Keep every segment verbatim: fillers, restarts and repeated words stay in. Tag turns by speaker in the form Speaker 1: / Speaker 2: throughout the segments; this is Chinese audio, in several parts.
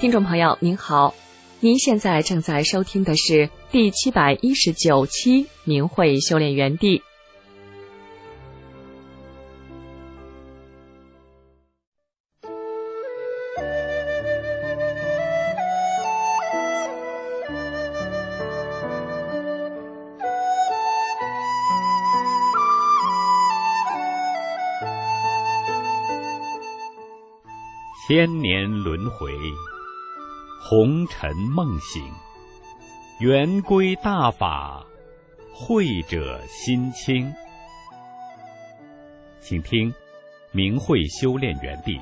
Speaker 1: 听众朋友您好，您现在正在收听的是第七百一十九期明慧修炼园地。
Speaker 2: 千年轮回，红尘梦醒，圆归大法，慧者心清。请听明慧修炼园地。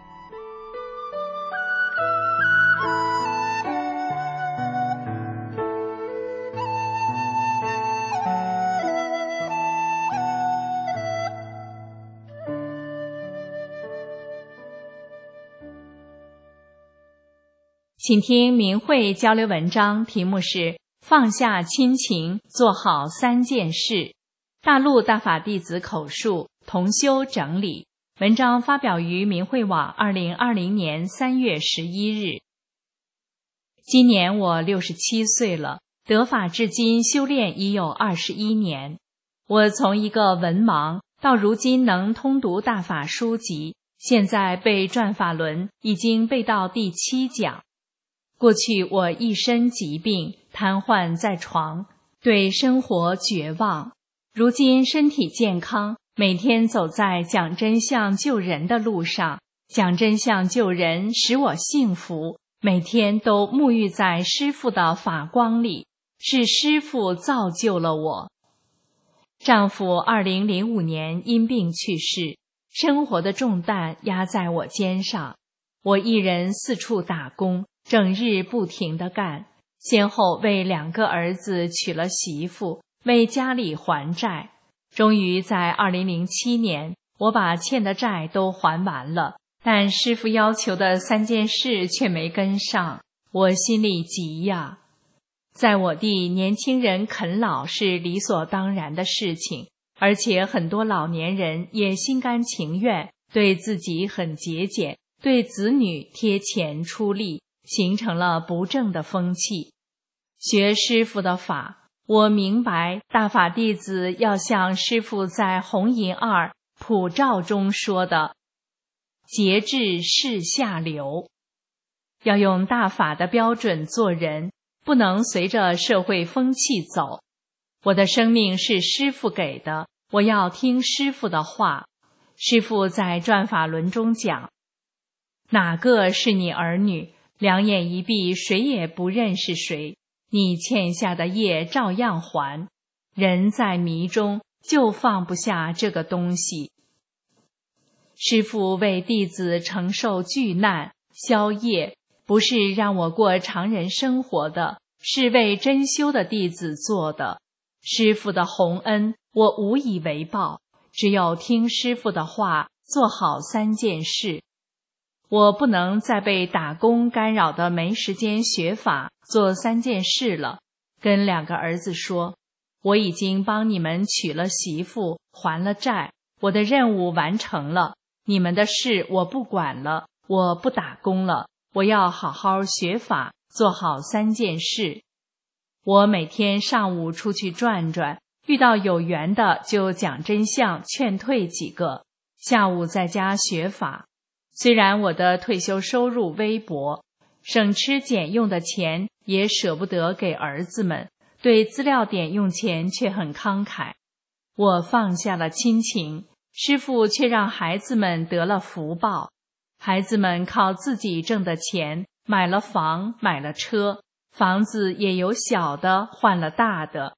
Speaker 3: 请听明慧交流文章，题目是放下亲情，做好三件事。大陆大法弟子口述，同修整理。文章发表于明慧网二零二零年三月十一日。今年我六十七岁了，得法至今修炼已有二十一年。我从一个文盲到如今能通读大法书籍，现在背转法轮已经背到第七讲。过去我一身疾病，瘫痪在床，对生活绝望。如今身体健康，每天走在讲真相救人的路上，讲真相救人使我幸福，每天都沐浴在师父的法光里，是师父造就了我。丈夫二零零五年因病去世，生活的重担压在我肩上，我一人四处打工，整日不停地干，先后为两个儿子娶了媳妇，为家里还债。终于在二零零七年，我把欠的债都还完了，但师父要求的三件事却没跟上，我心里急呀。在我地，年轻人啃老是理所当然的事情，而且很多老年人也心甘情愿，对自己很节俭，对子女贴钱出力，形成了不正的风气。学师父的法，我明白大法弟子要像师父在红银二普照中说的，节制是下流，要用大法的标准做人，不能随着社会风气走。我的生命是师父给的，我要听师父的话。师父在转法轮中讲，哪个是你儿女？两眼一闭，谁也不认识谁，你欠下的业照样还。人在迷中，就放不下这个东西。师父为弟子承受巨难，消业，不是让我过常人生活的，是为真修的弟子做的。师父的洪恩，我无以为报，只有听师父的话，做好三件事。我不能再被打工干扰的没时间学法，做三件事了。跟两个儿子说，我已经帮你们娶了媳妇，还了债，我的任务完成了，你们的事我不管了，我不打工了，我要好好学法，做好三件事。我每天上午出去转转，遇到有缘的就讲真相，劝退几个，下午在家学法。虽然我的退休收入微薄，省吃俭用的钱也舍不得给儿子们，对资料点用钱却很慷慨。我放下了亲情，师父却让孩子们得了福报。孩子们靠自己挣的钱买了房，买了车，房子也有小的换了大的。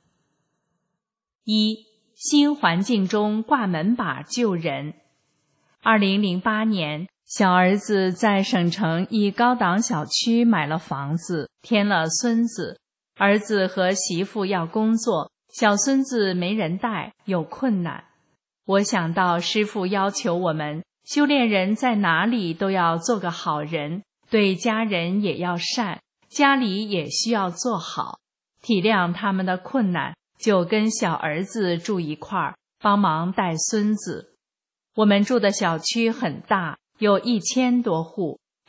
Speaker 3: 一，新环境中挂门把救人。二零零八年，小儿子在省城一高档小区买了房子，添了孙子。儿子和媳妇要工作，小孙子没人带，有困难。我想到师父要求我们修炼人在哪里都要做个好人，对家人也要善，家里也需要做好，体谅他们的困难，就跟小儿子住一块儿，帮忙带孙子。我们住的小区很大，有一千多户，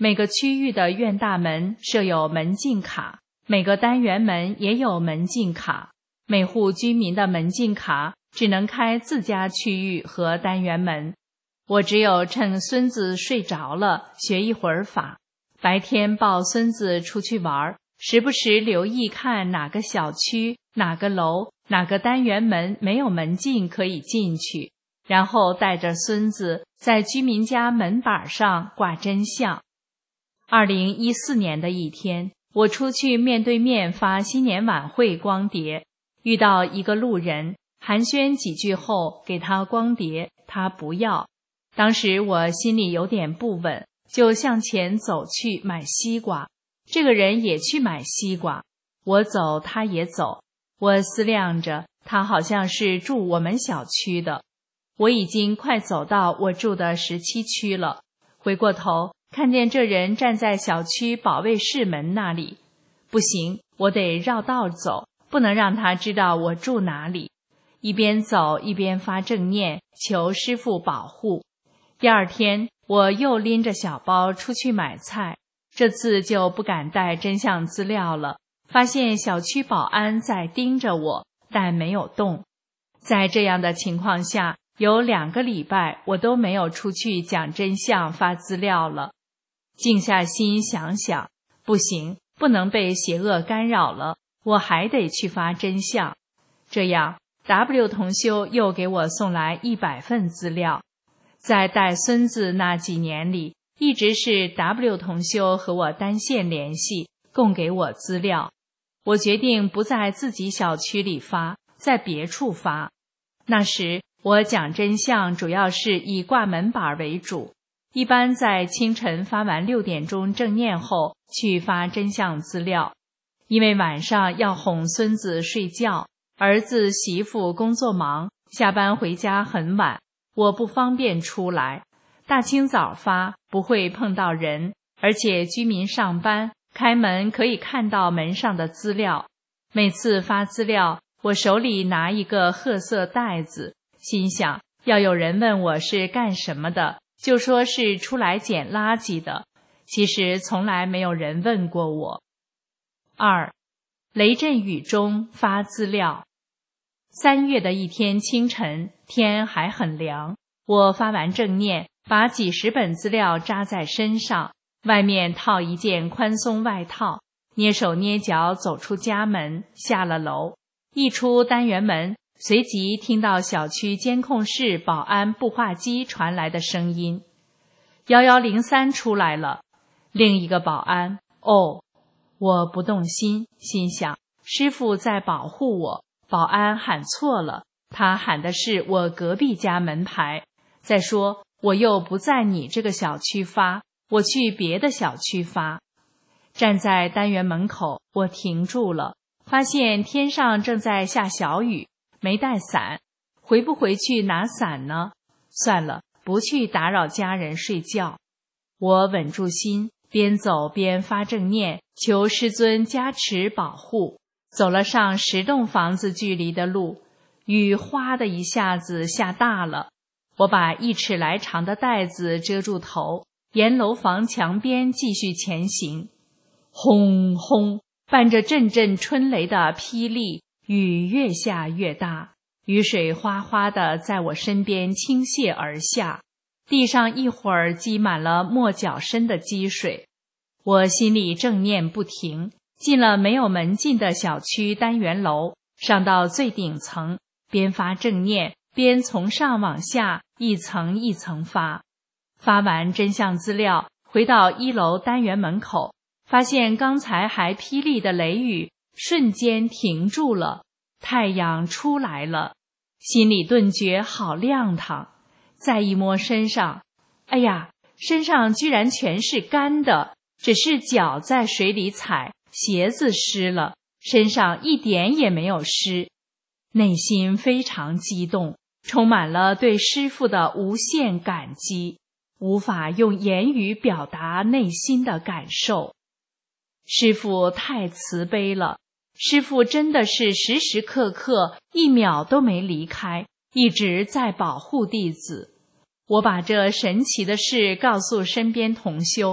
Speaker 3: 每个区域的院大门设有门禁卡，每个单元门也有门禁卡，每户居民的门禁卡只能开自家区域和单元门。我只有趁孙子睡着了学一会儿法，白天抱孙子出去玩，时不时留意看哪个小区、哪个楼、哪个单元门没有门禁可以进去，然后带着孙子在居民家门板上挂真相。二零一四年的一天，我出去面对面发新年晚会光碟，遇到一个路人，寒暄几句后给他光碟，他不要。当时我心里有点不稳，就向前走去买西瓜。这个人也去买西瓜，我走他也走。我思量着，他好像是住我们小区的。我已经快走到我住的十七区了，回过头看见这人站在小区保卫室门那里。不行，我得绕道走，不能让他知道我住哪里。一边走一边发正念，求师父保护。第二天，我又拎着小包出去买菜，这次就不敢带真相资料了。发现小区保安在盯着我，但没有动。在这样的情况下，有两个礼拜我都没有出去讲真相发资料了。静下心想想，不行，不能被邪恶干扰了，我还得去发真相。这样 W 同修又给我送来一百份资料。在带孙子那几年里，一直是 W 同修和我单线联系，供给我资料。我决定不在自己小区里发，在别处发。那时我讲真相主要是以挂门板为主，一般在清晨发完六点钟正念后去发真相资料。因为晚上要哄孙子睡觉，儿子媳妇工作忙，下班回家很晚，我不方便出来。大清早发不会碰到人，而且居民上班开门可以看到门上的资料。每次发资料，我手里拿一个褐色袋子，心想要有人问我是干什么的，就说是出来捡垃圾的。其实从来没有人问过我。二，雷阵雨中发资料。三月的一天清晨，天还很凉，我发完正念，把几十本资料扎在身上，外面套一件宽松外套，捏手捏脚走出家门，下了楼。一出单元门，随即听到小区监控室保安步话机传来的声音：一一零三出来了。另一个保安，哦，我不动心，心想师父在保护我，保安喊错了，他喊的是我隔壁家门牌。再说我又不在你这个小区发，我去别的小区发。站在单元门口，我停住了，发现天上正在下小雨，没带伞，回不回去拿伞呢？算了，不去打扰家人睡觉。我稳住心，边走边发正念，求师尊加持保护。走了上十栋房子距离的路，雨哗的一下子下大了。我把一尺来长的袋子遮住头，沿楼房墙边继续前行。轰轰，伴着阵阵春雷的霹雳，雨越下越大，雨水哗哗地在我身边倾泻而下，地上一会儿积满了没脚深的积水。我心里正念不停，进了没有门禁的小区单元楼，上到最顶层，边发正念边从上往下一层一层发。发完真相资料，回到一楼单元门口，发现刚才还霹雳的雷雨瞬间停住了，太阳出来了，心里顿觉好亮堂。再一摸身上，哎呀，身上居然全是干的，只是脚在水里踩，鞋子湿了，身上一点也没有湿。内心非常激动，充满了对师父的无限感激，无法用言语表达内心的感受。师父太慈悲了，师父真的是时时刻刻一秒都没离开，一直在保护弟子。我把这神奇的事告诉身边同修，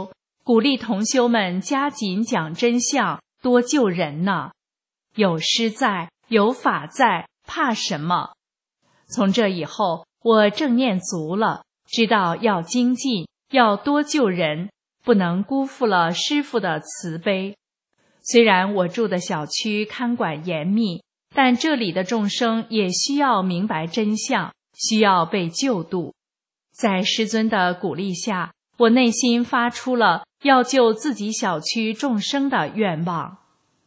Speaker 3: 鼓励同修们加紧讲真相，多救人呢。有师在，有法在，怕什么？从这以后，我正念足了，知道要精进，要多救人，不能辜负了师父的慈悲。虽然我住的小区看管严密，但这里的众生也需要明白真相，需要被救度。在师尊的鼓励下，我内心发出了要救自己小区众生的愿望。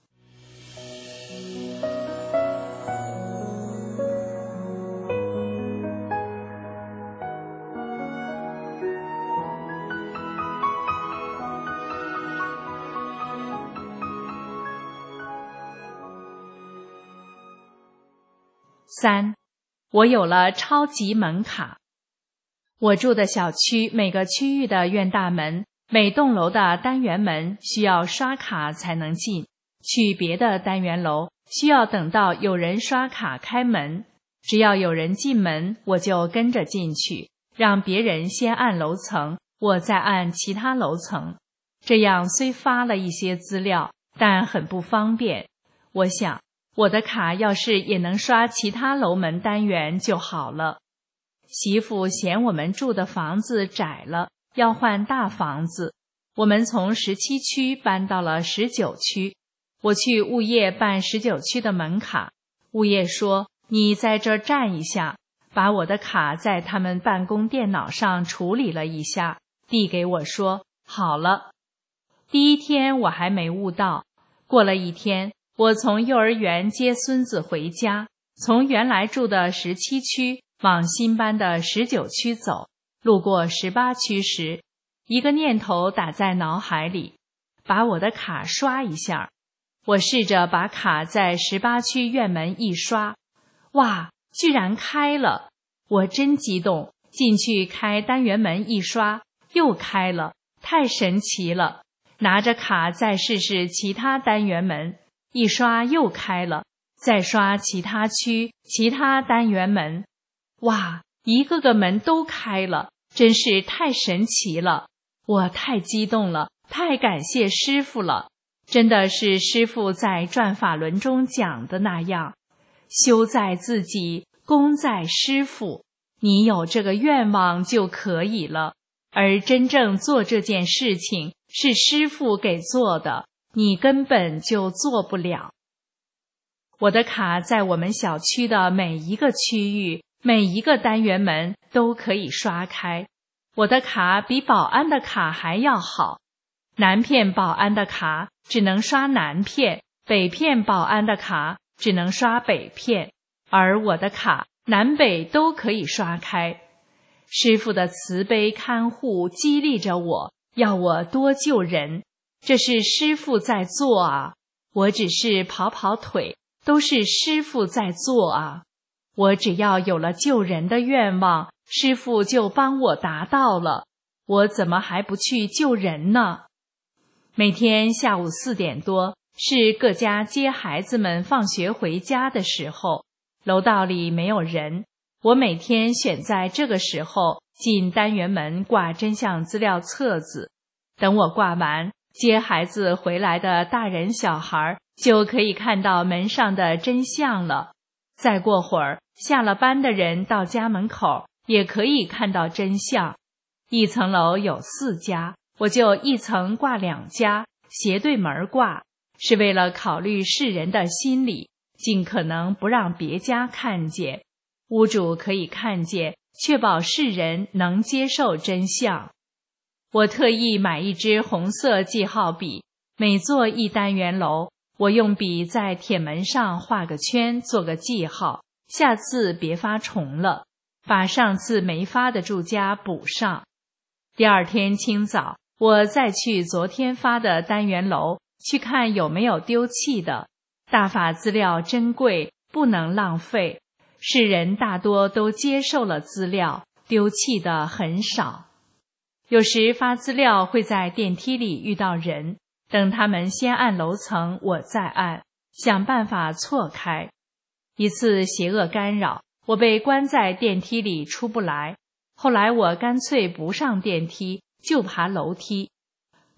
Speaker 3: 三，我有了超级门卡。我住的小区每个区域的院大门，每栋楼的单元门需要刷卡才能进，去别的单元楼需要等到有人刷卡开门，只要有人进门，我就跟着进去，让别人先按楼层，我再按其他楼层。这样虽发了一些资料，但很不方便。我想我的卡要是也能刷其他楼门单元就好了。媳妇嫌我们住的房子窄了，要换大房子。我们从十七区搬到了十九区。我去物业办十九区的门卡，物业说你在这儿站一下，把我的卡在他们办公电脑上处理了一下，递给我说好了。第一天我还没悟到，过了一天，我从幼儿园接孙子回家，从原来住的十七区往新搬的十九区走，路过十八区时，一个念头打在脑海里，把我的卡刷一下。我试着把卡在十八区院门一刷，哇，居然开了！我真激动，进去开单元门一刷，又开了，太神奇了！拿着卡再试试其他单元门，一刷又开了，再刷其他区、其他单元门，哇，一个个门都开了，真是太神奇了！我太激动了，太感谢师父了。真的是师父在转法轮中讲的那样，修在自己，功在师父，你有这个愿望就可以了。而真正做这件事情是师父给做的，你根本就做不了。我的卡在我们小区的每一个区域，每一个单元门都可以刷开。我的卡比保安的卡还要好，南片保安的卡只能刷南片，北片保安的卡只能刷北片，而我的卡南北都可以刷开。师父的慈悲看护激励着我，要我多救人，这是师父在做啊，我只是跑跑腿，都是师父在做啊。我只要有了救人的愿望，师父就帮我达到了，我怎么还不去救人呢？每天下午四点多是各家接孩子们放学回家的时候，楼道里没有人，我每天选在这个时候进单元门挂真相资料册子，等我挂完，接孩子回来的大人小孩就可以看到门上的真相了。再过会儿，下了班的人到家门口也可以看到真相。一层楼有四家，我就一层挂两家，斜对门挂，是为了考虑世人的心理，尽可能不让别家看见，屋主可以看见，确保世人能接受真相。我特意买一支红色记号笔，每做一单元楼，我用笔在铁门上画个圈，做个记号，下次别发重了，把上次没发的住家补上。第二天清早，我再去昨天发的单元楼去看有没有丢弃的。大法资料珍贵，不能浪费，世人大多都接受了资料，丢弃的很少。有时发资料会在电梯里遇到人，等他们先按楼层，我再按，想办法错开。一次邪恶干扰，我被关在电梯里出不来，后来我干脆不上电梯，就爬楼梯。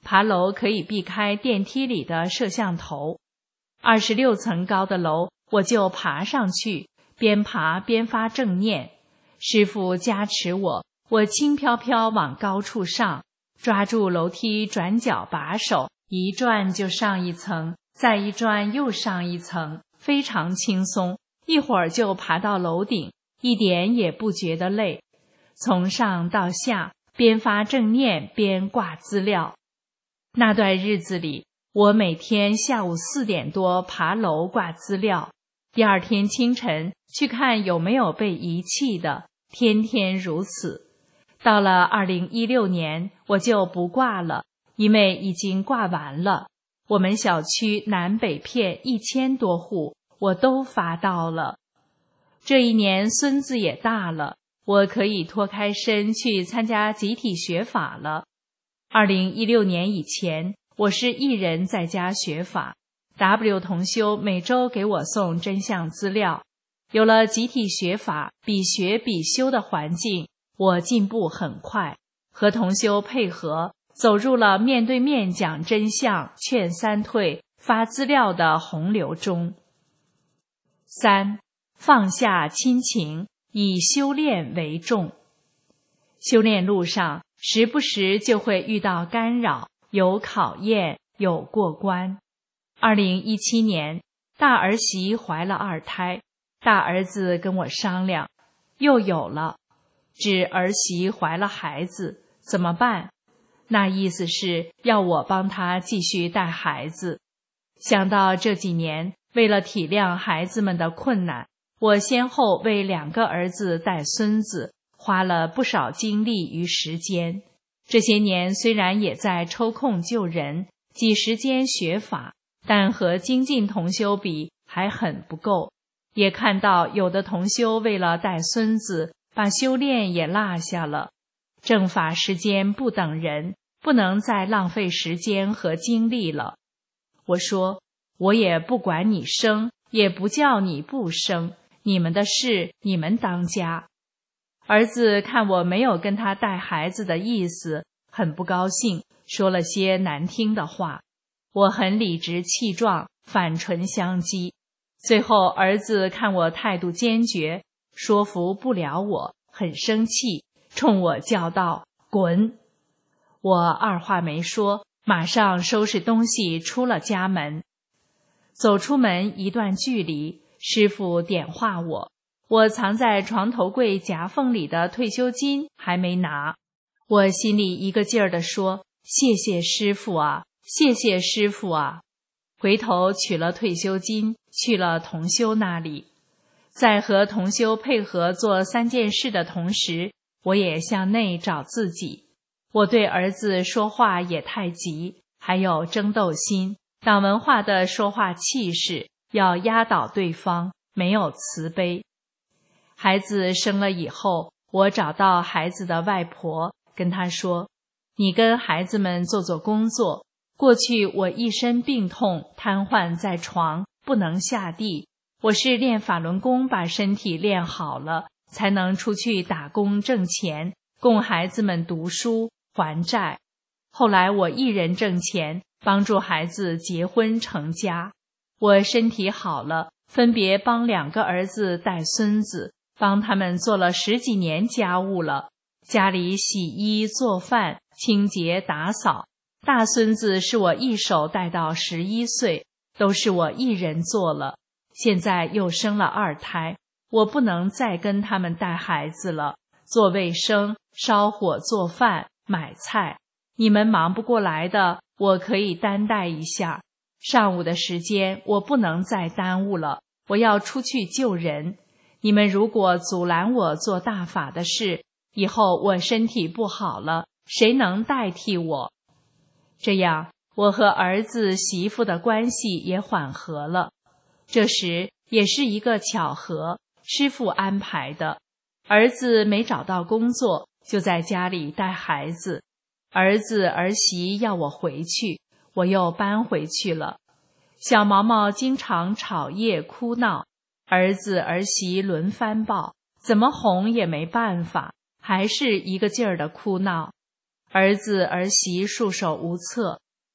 Speaker 3: 爬楼可以避开电梯里的摄像头。二十六层高的楼，我就爬上去，边爬边发正念。师父加持我，我轻飘飘往高处上，抓住楼梯转角把手，一转就上一层，再一转又上一层，非常轻松，一会儿就爬到楼顶，一点也不觉得累。从上到下，边发正念边挂资料。那段日子里，我每天下午四点多爬楼挂资料，第二天清晨去看有没有被遗弃的，天天如此。到了二零一六年，我就不挂了，因为已经挂完了。我们小区南北片一千多户，我都发到了。这一年孙子也大了，我可以脱开身去参加集体学法了。二零一六年以前，我是一人在家学法， W 同修每周给我送真相资料。有了集体学法，比学比修的环境，我进步很快，和同修配合，走入了面对面讲真相、劝三退、发资料的洪流中。三、放下亲情，以修炼为重。修炼路上，时不时就会遇到干扰，有考验，有过关。二零一七年，大儿媳怀了二胎，大儿子跟我商量，又有了，指儿媳怀了孩子，怎么办？那意思是要我帮他继续带孩子。想到这几年，为了体谅孩子们的困难，我先后为两个儿子带孙子，花了不少精力与时间。这些年虽然也在抽空救人，挤时间学法，但和精进同修比还很不够。也看到有的同修为了带孙子，把修炼也落下了。正法时间不等人，不能再浪费时间和精力了。我说，我也不管你生，也不叫你不生，你们的事你们当家。儿子看我没有跟他带孩子的意思，很不高兴，说了些难听的话。我很理直气壮，反唇相讥。最后儿子看我态度坚决，说服不了我，很生气，冲我叫道：“滚！”我二话没说，马上收拾东西出了家门。走出门一段距离，师父点化我，我藏在床头柜夹缝里的退休金还没拿。我心里一个劲儿地说：“谢谢师父啊，谢谢师父啊！”回头取了退休金，去了同修那里。在和同修配合做三件事的同时，我也向内找自己。我对儿子说话也太急，还有争斗心，党文化的说话气势，要压倒对方，没有慈悲。孩子生了以后，我找到孩子的外婆，跟她说：“你跟孩子们做做工作。过去我一身病痛，瘫痪在床，不能下地。我是练法轮功把身体练好了，才能出去打工挣钱，供孩子们读书还债。后来我一人挣钱，帮助孩子结婚成家。我身体好了，分别帮两个儿子带孙子，帮他们做了十几年家务了，家里洗衣做饭、清洁打扫。大孙子是我一手带到十一岁，都是我一人做了。现在又生了二胎，我不能再跟他们带孩子了，做卫生、烧火做饭、买菜，你们忙不过来的，我可以担待一下。上午的时间我不能再耽误了，我要出去救人。你们如果阻拦我做大法的事，以后我身体不好了，谁能代替我？这样，我和儿子媳妇的关系也缓和了。这时也是一个巧合，师父安排的。儿子没找到工作，就在家里带孩子。儿子儿媳要我回去，我又搬回去了。小毛毛经常吵夜哭闹，儿子儿媳轮番抱，怎么哄也没办法，还是一个劲儿的哭闹。儿子儿媳束手无策，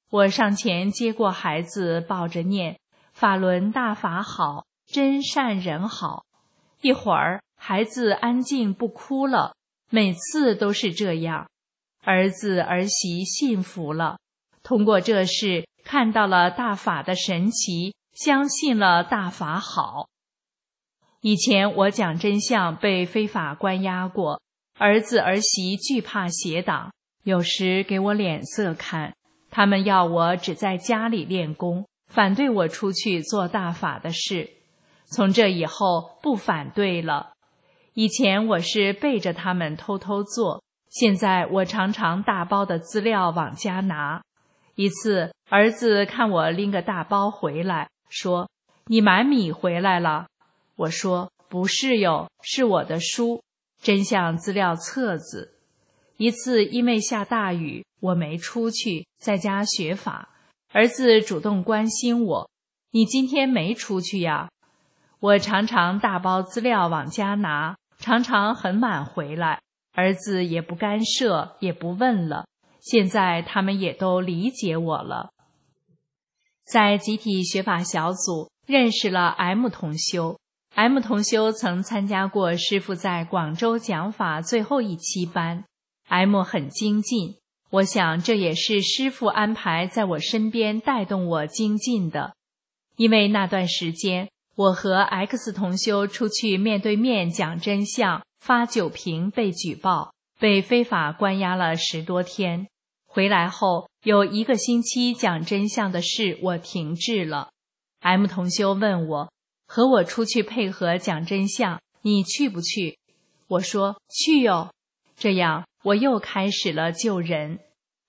Speaker 3: 我上前接过孩子，抱着念：法轮大法好，真善人好。一会儿孩子安静不哭了，每次都是这样。儿子儿媳幸福了，通过这事看到了大法的神奇，相信了大法好。以前我讲真相被非法关押过，儿子儿媳惧怕邪党，有时给我脸色看，他们要我只在家里练功，反对我出去做大法的事。从这以后不反对了。以前我是背着他们偷偷做，现在我常常大包的资料往家拿。一次儿子看我拎个大包回来，说：你买米回来了？我说：不是哟，是我的书，真相资料册子。一次因为下大雨，我没出去，在家学法，儿子主动关心我：你今天没出去呀？我常常大包资料往家拿，常常很晚回来，儿子也不干涉，也不问了。现在他们也都理解我了。在集体学法小组认识了 M 同修， M 同修曾参加过师父在广州讲法最后一期班， M 很精进，我想这也是师父安排在我身边带动我精进的。因为那段时间我和 X 同修出去面对面讲真相，发酒瓶被举报，被非法关押了十多天。回来后有一个星期讲真相的事我停滞了。 M 同修问我：和我出去配合讲真相，你去不去？我说：去哟。这样我又开始了救人。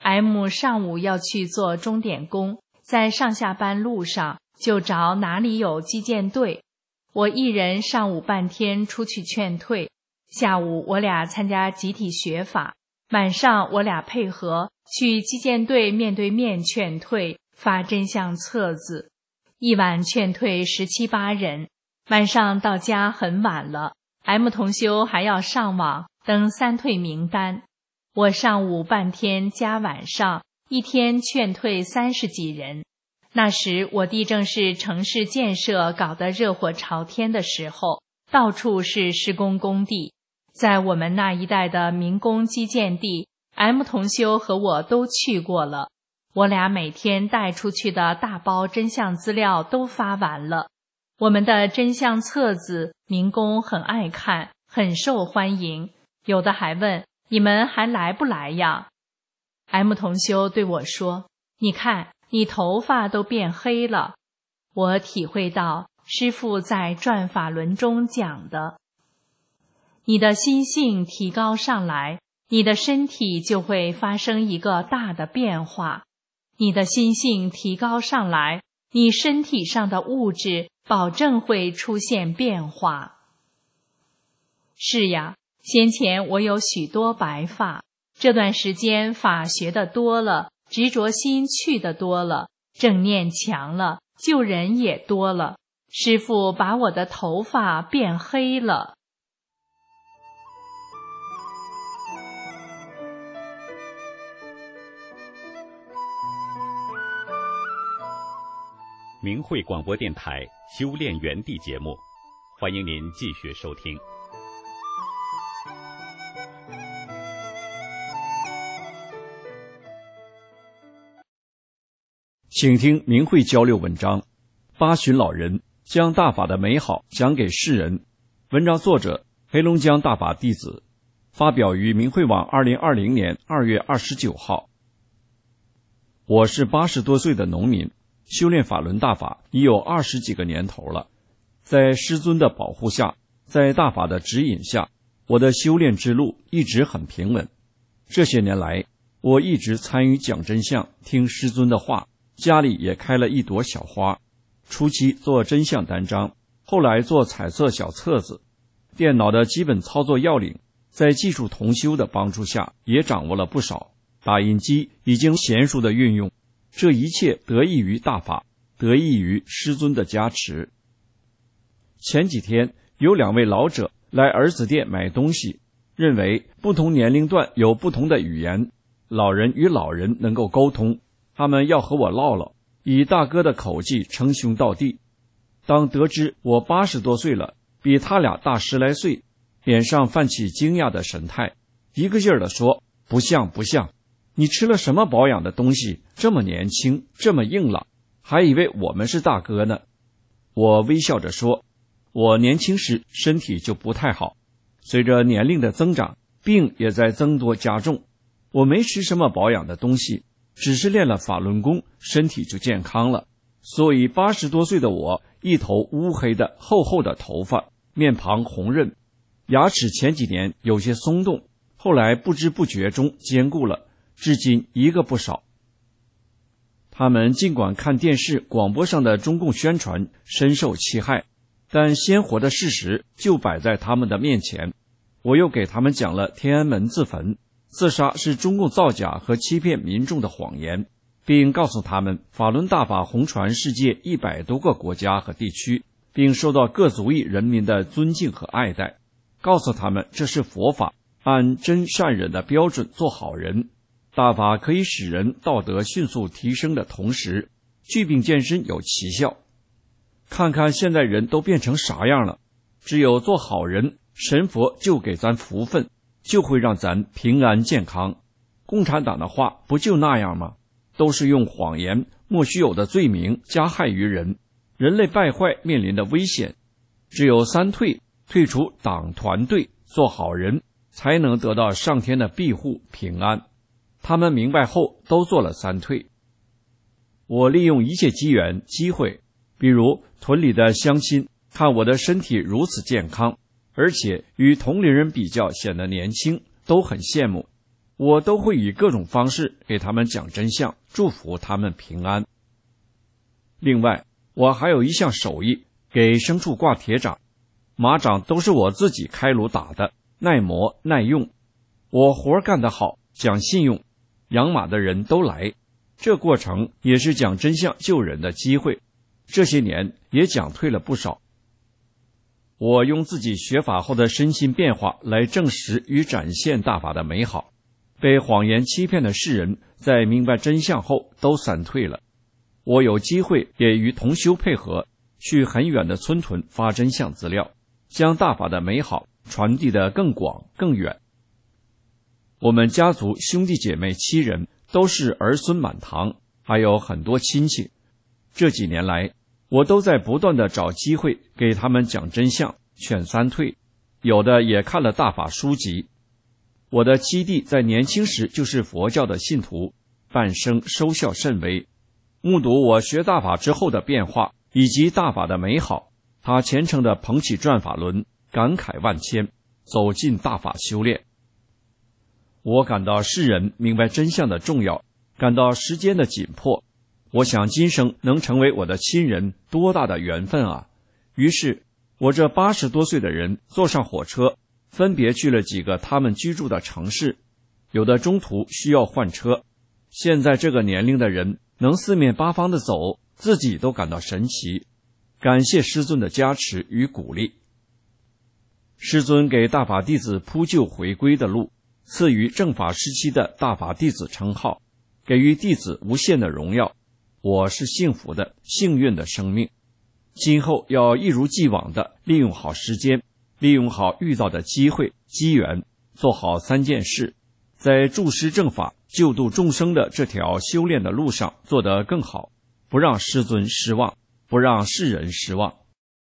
Speaker 3: M 上午要去做钟点工，在上下班路上就找哪里有击剑队，我一人上午半天出去劝退，下午我俩参加集体学法，晚上我俩配合去击剑队面对面劝退，发真相册子，一晚劝退十七八人。晚上到家很晚了， M 同修还要上网登三退名单，我上午半天加晚上一天劝退三十几人。那时我地正是城市建设搞得热火朝天的时候，到处是施工工地，在我们那一带的民工基建地， M 同修和我都去过了。我俩每天带出去的大包真相资料都发完了，我们的真相册子民工很爱看，很受欢迎，有的还问：你们还来不来呀？ M 同修对我说：你看你头发都变黑了。我体会到师父在转法轮中讲的，你的心性提高上来，你的身体就会发生一个大的变化。你的心性提高上来，你身体上的物质保证会出现变化。是呀，先前我有许多白发，这段时间法学的多了，执着心去的多了，正念强了，救人也多了，师父把我的头发变黑了。
Speaker 2: 明慧广播电台修炼园地节目，欢迎您继续收听。
Speaker 4: 请听明慧交流文章，八旬老人将大法的美好讲给世人。文章作者黑龙江大法弟子，发表于明慧网二零二零年二月二十九号。我是八十多岁的农民，修炼法轮大法已有二十几个年头了。在师尊的保护下，在大法的指引下，我的修炼之路一直很平稳。这些年来，我一直参与讲真相，听师尊的话，家里也开了一朵小花。初期做真相单张，后来做彩色小册子，电脑的基本操作要领，在技术同修的帮助下也掌握了不少。打印机已经娴熟的运用，这一切得益于大法，得益于师尊的加持。前几天有两位老者来儿子店买东西，认为不同年龄段有不同的语言，老人与老人能够沟通， 他们要和我唠唠，以大哥的口气称兄道弟。当得知我八十多岁了，比他俩大十来岁，脸上泛起惊讶的神态，一个劲儿地说：不像不像，你吃了什么保养的东西，这么年轻，这么硬朗，还以为我们是大哥呢。我微笑着说：我年轻时身体就不太好，随着年龄的增长，病也在增多加重。我没吃什么保养的东西，只是练了法轮功，身体就健康了。所以八十多岁的我，一头乌黑的厚厚的头发，面庞红润，牙齿前几年有些松动，后来不知不觉中坚固了，至今一个不少。他们尽管看电视广播上的中共宣传深受其害，但鲜活的事实就摆在他们的面前。我又给他们讲了天安门自焚，自杀是中共造假和欺骗民众的谎言，并告诉他们法轮大法红传世界一百多个国家和地区，并受到各族裔人民的尊敬和爱戴，告诉他们这是佛法，按真善忍的标准做好人。大法可以使人道德迅速提升的同时，祛病健身有奇效。看看现在人都变成啥样了，只有做好人，神佛就给咱福分，就会让咱平安健康。共产党的话不就那样吗？都是用谎言、莫须有的罪名加害于人，人类败坏面临的危险。只有三退，退出党团队，做好人，才能得到上天的庇护平安。他们明白后都做了三退。我利用一切机缘机会，比如屯里的乡亲看我的身体如此健康，而且与同龄人比较显得年轻，都很羡慕。我都会以各种方式给他们讲真相，祝福他们平安。另外，我还有一项手艺，给牲畜挂铁掌。马掌都是我自己开炉打的，耐磨耐用。我活干得好，讲信用，养马的人都来。这过程也是讲真相救人的机会，这些年也讲退了不少。我用自己学法后的身心变化来证实与展现大法的美好。被谎言欺骗的世人在明白真相后都散退了。我有机会也与同修配合，去很远的村屯发真相资料，将大法的美好传递得更广更远。我们家族兄弟姐妹七人，都是儿孙满堂，还有很多亲戚。这几年来，我都在不断地找机会给他们讲真相，劝三退，有的也看了大法书籍。我的七弟在年轻时就是佛教的信徒，半生收效甚微，目睹我学大法之后的变化以及大法的美好，他虔诚地捧起转法轮，感慨万千，走进大法修炼。我感到世人明白真相的重要，感到时间的紧迫。我想今生能成为我的亲人，多大的缘分啊！于是，我这八十多岁的人坐上火车，分别去了几个他们居住的城市，有的中途需要换车。现在这个年龄的人能四面八方的走，自己都感到神奇，感谢师尊的加持与鼓励。师尊给大法弟子铺就回归的路，赐予正法时期的大法弟子称号，给予弟子无限的荣耀。我是幸福的、幸运的生命，今后要一如既往的利用好时间，利用好遇到的机会机缘，做好三件事，在助师正法救度众生的这条修炼的路上做得更好，不让师尊失望，不让世人失望。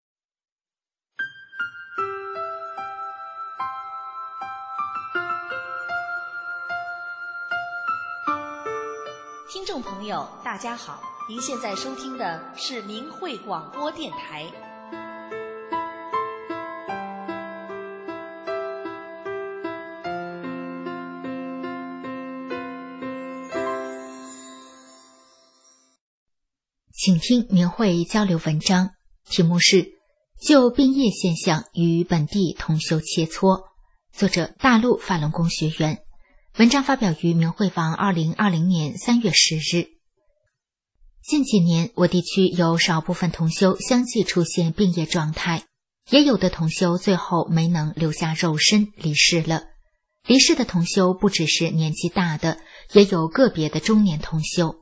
Speaker 5: 听众朋友大家好，您现在收听的是明慧广播电台。
Speaker 6: 请听明慧交流文章，题目是就病业现象与本地同修切磋，作者大陆法轮功学员。文章发表于明慧网二零二零年三月十日。近几年，我地区有少部分同修相继出现病业状态，也有的同修最后没能留下肉身离世了。离世的同修不只是年纪大的，也有个别的中年同修。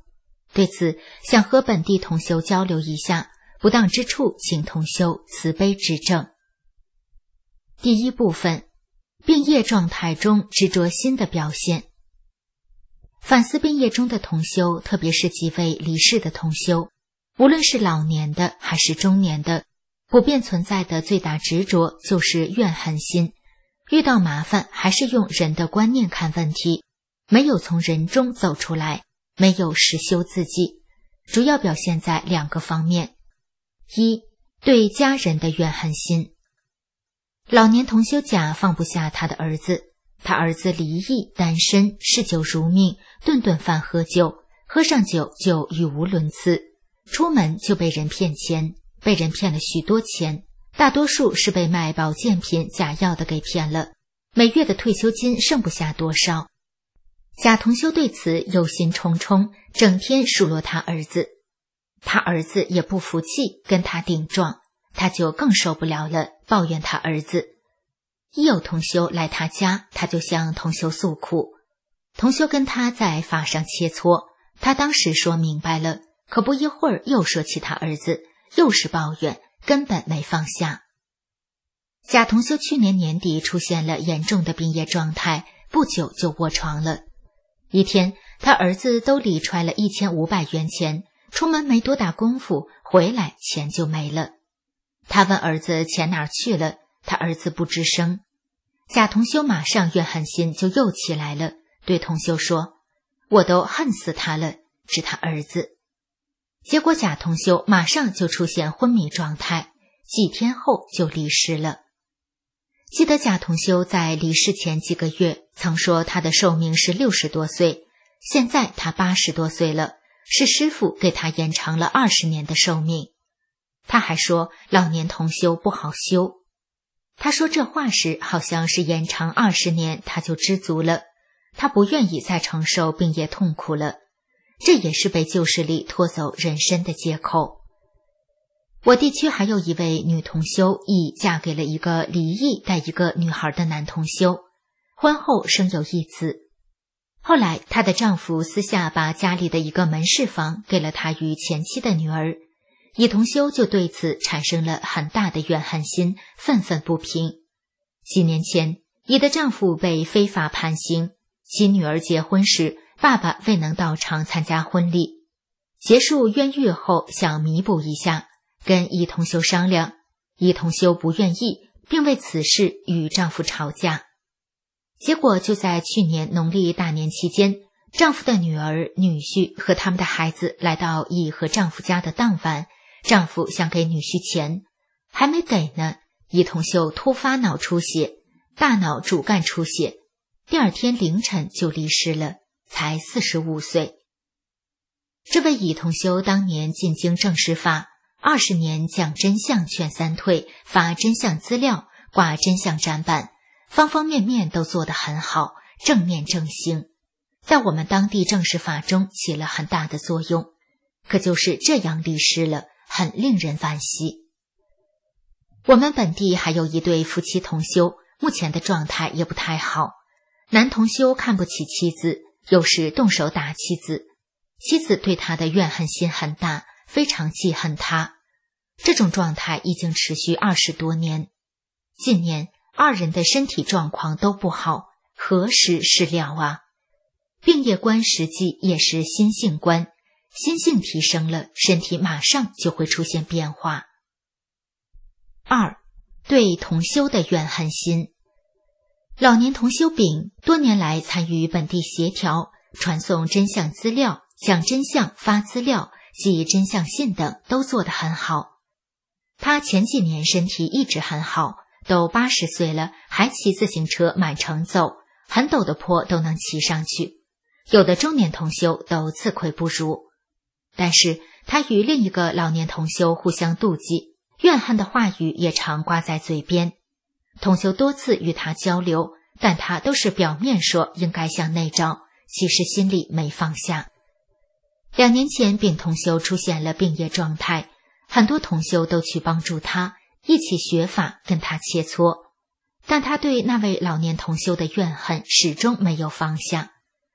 Speaker 6: 对此想和本地同修交流一下，不当之处请同修慈悲指正。第一部分，病业状态中执着心的表现。反思病业中的同修，特别是几位离世的同修，无论是老年的还是中年的，普遍存在的最大执着就是怨恨心，遇到麻烦还是用人的观念看问题，没有从人中走出来，没有实修自己，主要表现在两个方面。一，对家人的怨恨心。老年同修甲放不下他的儿子，他儿子离异单身，嗜酒如命，顿顿饭喝酒，喝上酒就语无伦次，出门就被人骗钱，被人骗了许多钱，大多数是被卖保健品假药的给骗了，每月的退休金剩不下多少。甲同修对此忧心忡忡，整天数落他儿子。他儿子也不服气，跟他顶撞，他就更受不了了，抱怨他儿子。一有同修来他家，他就向同修诉苦。同修跟他在法上切磋，他当时说明白了，可不一会儿又说起他儿子，又是抱怨，根本没放下。甲同修去年年底出现了严重的病业状态，不久就卧床了。一天，他儿子兜里揣了一千五百元钱，出门没多大功夫，回来钱就没了。他问儿子钱哪儿去了，他儿子不吱声。甲同修马上怨恨心就又起来了，对同修说：“我都恨死他了，指他儿子。”结果甲同修马上就出现昏迷状态，几天后就离世了。记得甲同修在离世前几个月曾说他的寿命是六十多岁，现在他八十多岁了，是师父给他延长了二十年的寿命。他还说老年同修不好修。他说这话时好像是延长二十年他就知足了，他不愿意再承受病业痛苦了，这也是被旧势力拖走人身的借口。我地区还有一位女同修，亦嫁给了一个离异带一个女孩的男同修，婚后生有一子。后来她的丈夫私下把家里的一个门市房给了她与前妻的女儿，乙同修就对此产生了很大的怨恨心，愤愤不平。几年前，乙的丈夫被非法判刑，其女儿结婚时，爸爸未能到场参加婚礼。结束冤狱后，想弥补一下，跟乙同修商量，乙同修不愿意，并为此事与丈夫吵架。结果就在去年农历大年期间，丈夫的女儿、女婿和他们的孩子来到乙和丈夫家的当晚，丈夫想给女婿钱，还没给呢，乙同修突发脑出血，大脑主干出血，第二天凌晨就离世了，才四十五岁。这位乙同修当年进京正实法，二十年讲真相劝三退，发真相资料，挂真相展板，方方面面都做得很好，正面正行，在我们当地正实法中起了很大的作用，可就是这样离世了，很令人惋惜。我们本地还有一对夫妻同修，目前的状态也不太好。男同修看不起妻子，有时动手打妻子，妻子对他的怨恨心很大，非常记恨他。这种状态已经持续二十多年。近年二人的身体状况都不好，何时是了啊？病业观实际也是心性观，心性提升了，身体马上就会出现变化。二，对同修的怨恨心。老年同修丙多年来参与本地协调，传送真相资料，讲真相，发资料，寄真相信等都做得很好。他前几年身体一直很好，都八十岁了，还骑自行车满城走，很陡的坡都能骑上去，有的中年同修都自愧不如。但是他与另一个老年同修互相妒忌，怨恨的话语也常挂在嘴边。同修多次与他交流，但他都是表面说应该向内照，其实心里没放下。两年前丙同修出现了病业状态，很多同修都去帮助他，一起学法跟他切磋，但他对那位老年同修的怨恨始终没有放下。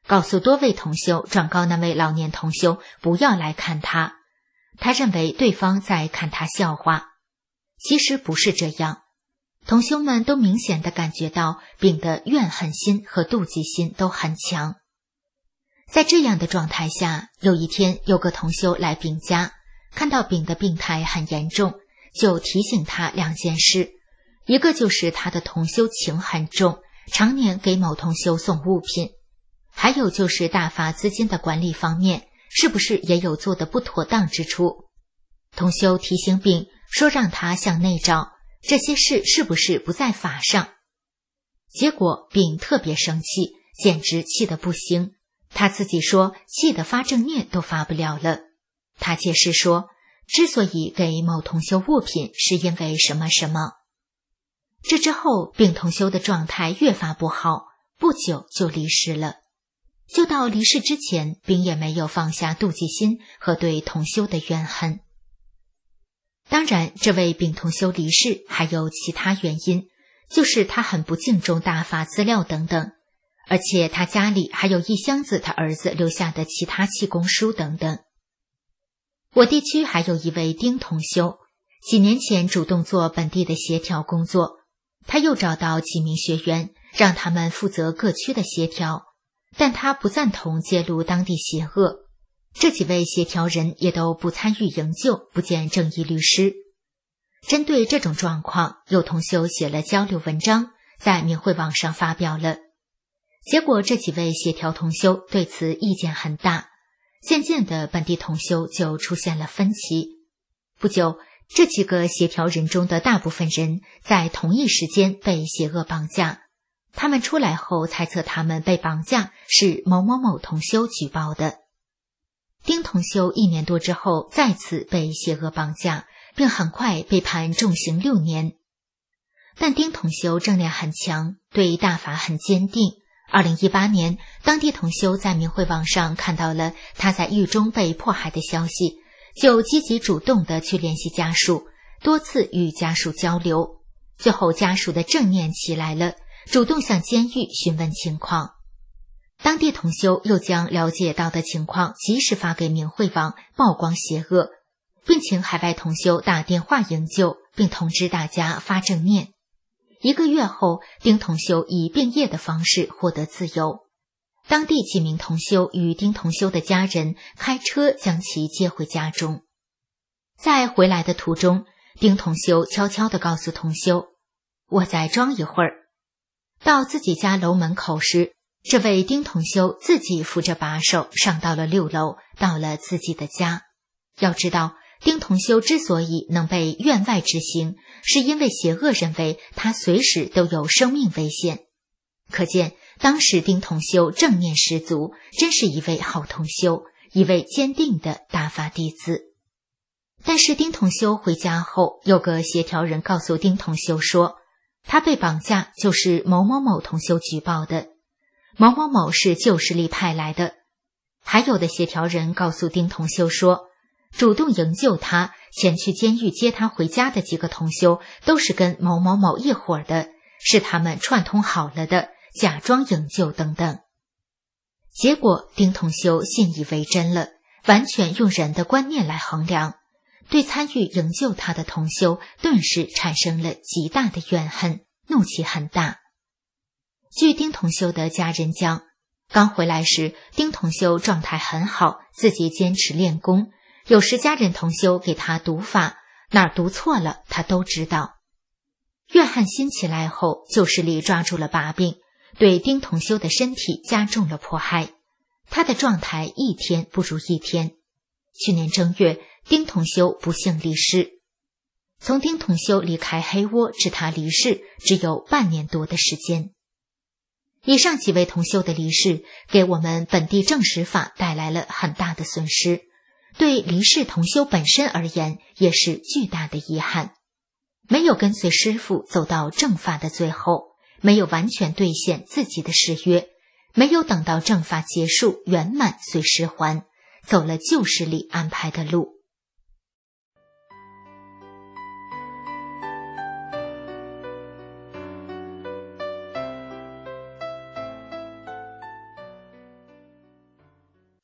Speaker 6: 告诉多位同修转告那位老年同修不要来看他，他认为对方在看他笑话。其实不是这样，同修们都明显地感觉到丙的怨恨心和妒忌心都很强。在这样的状态下，有一天有个同修来丙家，看到丙的病态很严重，就提醒他两件事，一个就是他的同修情很重，常年给某同修送物品，还有就是大法资金的管理方面是不是也有做得不妥当之处。同修提醒丙说让他向内找，这些事是不是不在法上。结果丙特别生气，简直气得不行，他自己说气得发正念都发不了了。他解释说，之所以给某同修物品是因为什么什么。这之后丙同修的状态越发不好，不久就离世了。就到离世之前，丙也没有放下妒忌心和对同修的怨恨。当然，这位丙同修离世还有其他原因，就是他很不敬重大法资料等等，而且他家里还有一箱子他儿子留下的其他气功书等等。我地区还有一位丁同修，几年前主动做本地的协调工作，他又找到几名学员，让他们负责各区的协调，但他不赞同揭露当地邪恶。这几位协调人也都不参与营救，不见正义律师。针对这种状况，有同修写了交流文章，在明慧网上发表了。结果这几位协调同修对此意见很大，渐渐的本地同修就出现了分歧。不久，这几个协调人中的大部分人在同一时间被邪恶绑架，他们出来后猜测他们被绑架是某某某同修举报的。丁同修一年多之后再次被邪恶绑架，并很快被判重刑六年。但丁同修正念很强，对大法很坚定。二零一八年，当地同修在明慧网上看到了他在狱中被迫害的消息，就积极主动地去联系家属，多次与家属交流。最后家属的正念起来了，主动向监狱询问情况。当地同修又将了解到的情况及时发给明慧网，曝光邪恶，并请海外同修打电话营救，并通知大家发正念。一个月后，丁同修以变业的方式获得自由。当地几名同修与丁同修的家人开车将其接回家中。在回来的途中，丁同修悄悄地告诉同修，我再装一会儿。到自己家楼门口时，这位丁同修自己扶着把手上到了六楼，到了自己的家。要知道，丁同修之所以能被院外执行，是因为邪恶认为他随时都有生命危险。可见当时丁同修正念十足，真是一位好同修，一位坚定的大法弟子。但是丁同修回家后，有个协调人告诉丁同修说，他被绑架就是某某某同修举报的，某某某是旧势力派来的。还有的协调人告诉丁同修说，主动营救他前去监狱接他回家的几个同修都是跟某某某一伙的，是他们串通好了的，假装营救等等。结果丁同修信以为真了，完全用人的观念来衡量，对参与营救他的同修顿时产生了极大的怨恨，怒气很大。据丁同修的家人讲，刚回来时丁同修状态很好，自己坚持练功，有时家人同修给他读法，哪儿读错了他都知道。怨恨心起来后，旧势力抓住了把柄，对丁同修的身体加重了迫害，他的状态一天不如一天。去年正月，丁同修不幸离世。从丁同修离开黑窝至他离世，只有半年多的时间。以上几位同修的离世，给我们本地正实法带来了很大的损失，对离世同修本身而言也是巨大的遗憾。没有跟随师父走到正法的最后，没有完全兑现自己的誓约，没有等到正法结束圆满随师还，走了旧势力安排的路。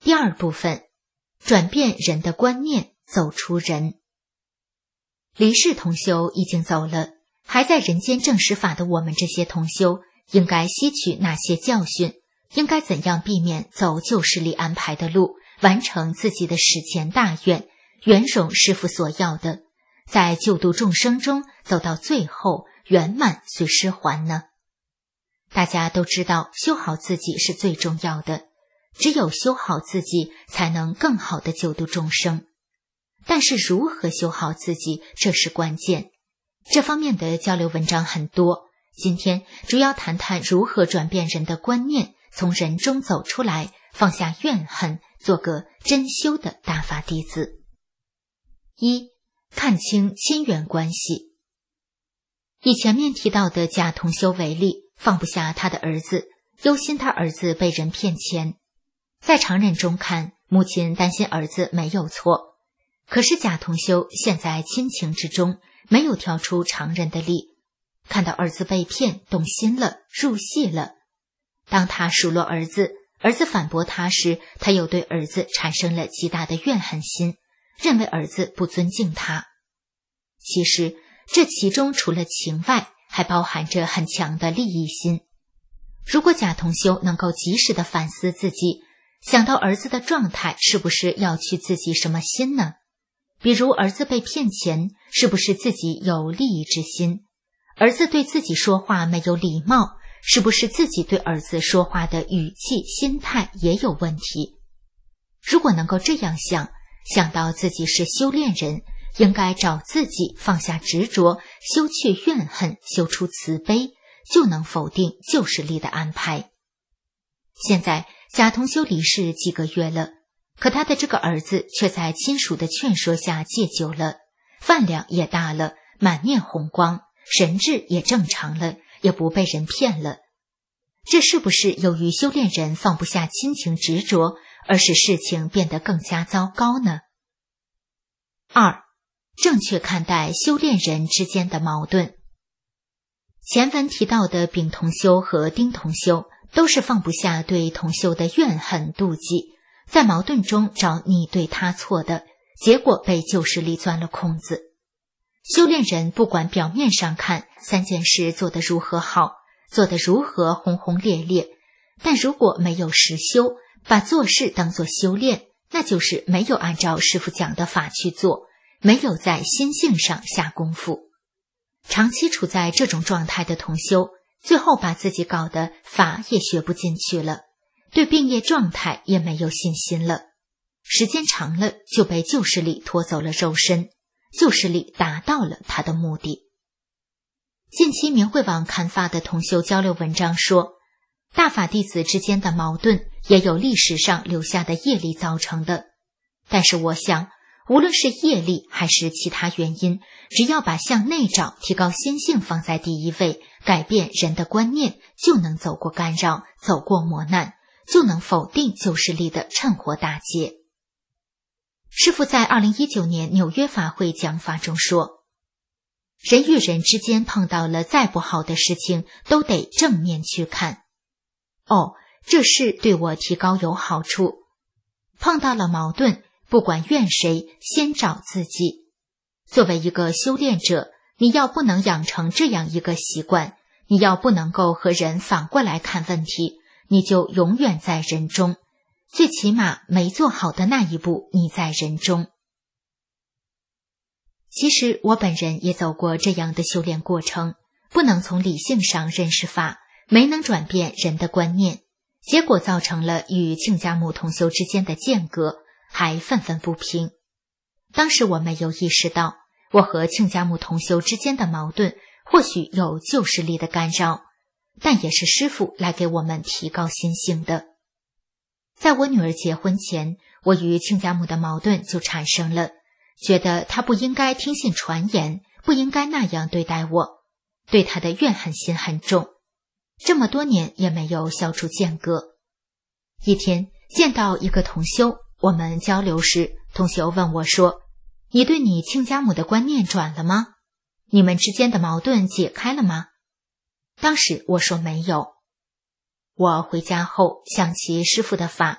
Speaker 6: 第二部分，转变人的观念，走出人。离世同修已经走了，还在人间正实法的我们这些同修，应该吸取哪些教训？应该怎样避免走旧势力安排的路，完成自己的史前大愿，圆融师父所要的，在救度众生中走到最后，圆满随师还呢？大家都知道，修好自己是最重要的，只有修好自己，才能更好地救度众生。但是如何修好自己，这是关键。这方面的交流文章很多，今天主要谈谈如何转变人的观念，从人中走出来，放下怨恨，做个真修的大法弟子。一、看清亲缘关系。以前面提到的贾同修为例，放不下他的儿子，忧心他儿子被人骗钱。在常人中看，母亲担心儿子没有错，可是贾同修陷在亲情之中，没有跳出常人的力，看到儿子被骗，动心了，入戏了。当他数落儿子，儿子反驳他时，他又对儿子产生了极大的怨恨心，认为儿子不尊敬他。其实这其中除了情外，还包含着很强的利益心。如果贾同修能够及时的反思自己，想到儿子的状态，是不是要去自己什么心呢？比如儿子被骗钱，是不是自己有利益之心？儿子对自己说话没有礼貌，是不是自己对儿子说话的语气、心态也有问题？如果能够这样想，想到自己是修炼人，应该找自己放下执着，修去怨恨，修出慈悲，就能否定旧势力的安排。现在贾同修离世几个月了，可他的这个儿子却在亲属的劝说下戒酒了，饭量也大了，满面红光，神智也正常了，也不被人骗了。这是不是由于修炼人放不下亲情执着，而使事情变得更加糟糕呢？二、正确看待修炼人之间的矛盾。前文提到的丙同修和丁同修，都是放不下对同修的怨恨妒忌，在矛盾中找你对他错的，结果被旧势力钻了空子。修炼人不管表面上看三件事做得如何好，做得如何轰轰烈烈，但如果没有实修，把做事当作修炼，那就是没有按照师父讲的法去做，没有在心性上下功夫。长期处在这种状态的同修，最后把自己搞得法也学不进去了，对病业状态也没有信心了。时间长了，就被旧势力拖走了肉身，旧势力达到了他的目的。近期明慧网刊发的同修交流文章说，大法弟子之间的矛盾也有历史上留下的业力造成的，但是我想无论是业力还是其他原因，只要把向内找、提高心性放在第一位，改变人的观念，就能走过干扰，走过磨难，就能否定旧势力的趁火打劫。师父在二零一九年纽约法会讲法中说，人与人之间碰到了再不好的事情，都得正面去看。哦，这事对我提高有好处。碰到了矛盾，不管怨谁，先找自己。作为一个修炼者，你要不能养成这样一个习惯，你要不能够和人反过来看问题，你就永远在人中，最起码没做好的那一步，你在人中。其实我本人也走过这样的修炼过程，不能从理性上认识法，没能转变人的观念，结果造成了与庆家母同修之间的间隔，还愤愤不平。当时我没有意识到，我和庆家母同修之间的矛盾或许有旧势力的干扰，但也是师父来给我们提高心性的。在我女儿结婚前，我与庆家母的矛盾就产生了，觉得她不应该听信传言，不应该那样对待我，对她的怨恨心很重，这么多年也没有消除间隔。一天见到一个同修，我们交流时，同修问我说，你对你亲家母的观念转了吗？你们之间的矛盾解开了吗？当时我说没有。我回家后想起师父的法，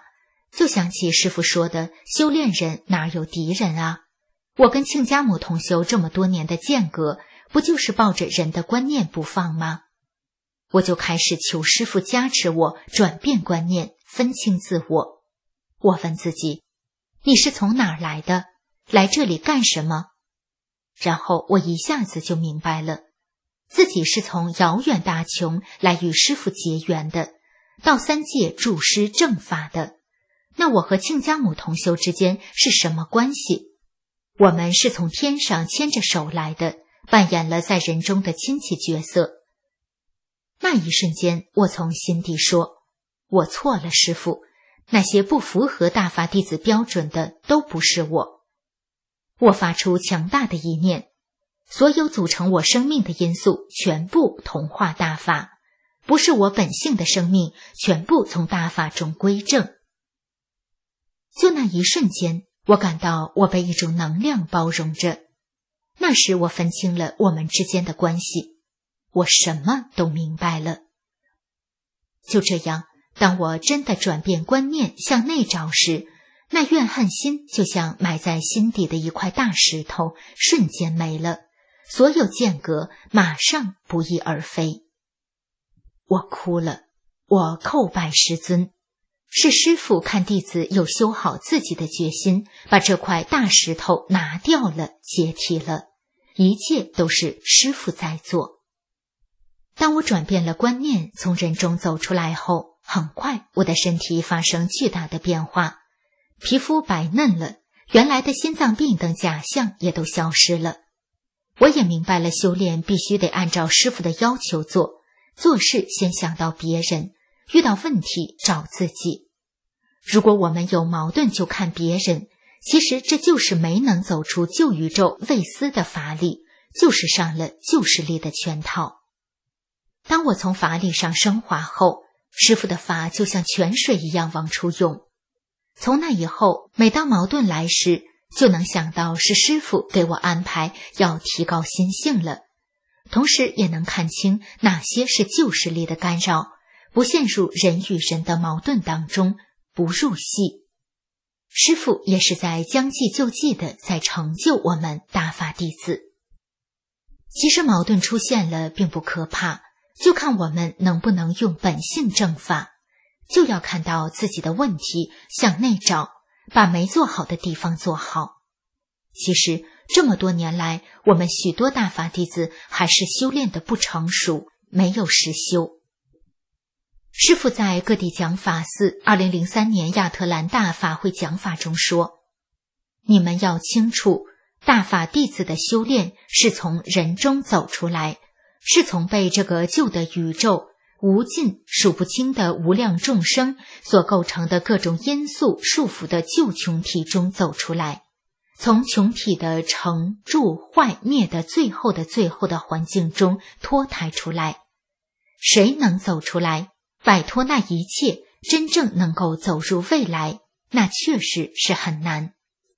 Speaker 6: 就想起师父说的修炼人哪有敌人啊，我跟亲家母同修这么多年的间隔，不就是抱着人的观念不放吗？我就开始求师父加持我转变观念，分清自我。我问自己，你是从哪儿来的？来这里干什么？然后我一下子就明白了，自己是从遥远大琼来与师父结缘的，到三界助师正法的。那我和亲家母同修之间是什么关系？我们是从天上牵着手来的，扮演了在人中的亲戚角色。那一瞬间，我从心底说，我错了，师父，那些不符合大法弟子标准的都不是我。我发出强大的意念，所有组成我生命的因素全部同化大法，不是我本性的生命全部从大法中归正。就那一瞬间，我感到我被一种能量包容着。那时我分清了我们之间的关系，我什么都明白了。就这样，当我真的转变观念向内找时，那怨恨心就像埋在心底的一块大石头，瞬间没了，所有间隔马上不翼而飞。我哭了，我叩拜师尊，是师父看弟子有修好自己的决心，把这块大石头拿掉了，解体了，一切都是师父在做。当我转变了观念，从人中走出来后，很快我的身体发生巨大的变化，皮肤白嫩了，原来的心脏病等假象也都消失了。我也明白了修炼必须得按照师父的要求做，做事先想到别人，遇到问题找自己。如果我们有矛盾就看别人，其实这就是没能走出旧宇宙未思的法力，就是上了旧势力的圈套。当我从法理上升华后，师父的法就像泉水一样往出涌。从那以后，每当矛盾来时，就能想到是师父给我安排要提高心性了，同时也能看清哪些是旧势力的干扰，不陷入人与人的矛盾当中，不入戏。师父也是在将计就计的在成就我们大法弟子。其实矛盾出现了并不可怕，就看我们能不能用本性正法，就要看到自己的问题，向内找，把没做好的地方做好。其实这么多年来，我们许多大法弟子还是修炼的不成熟，没有实修。师父在各地讲法寺二零零三年亚特兰大法会讲法中说，你们要清楚，大法弟子的修炼是从人中走出来，是从被这个旧的宇宙无尽数不清的无量众生所构成的各种因素束缚的旧穷体中走出来，从穷体的成住坏灭的最后的最后的环境中脱胎出来。谁能走出来，摆脱那一切，真正能够走入未来，那确实是很难。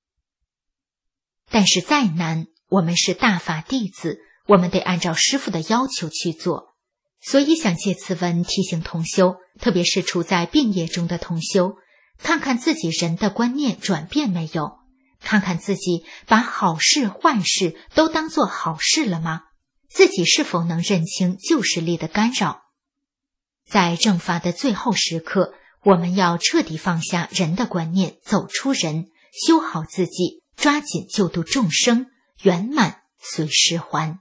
Speaker 6: 但是再难，我们是大法弟子，我们得按照师父的要求去做。所以想借此文提醒同修，特别是处在病业中的同修，看看自己人的观念转变没有，看看自己把好事坏事都当作好事了吗？自己是否能认清旧势力的干扰？在正法的最后时刻，我们要彻底放下人的观念，走出人，修好自己，抓紧救度众生，圆满随时还。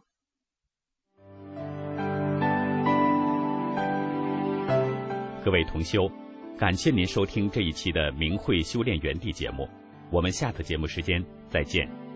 Speaker 2: 各位同修，感谢您收听这一期的明慧修炼园地节目，我们下次节目时间再见。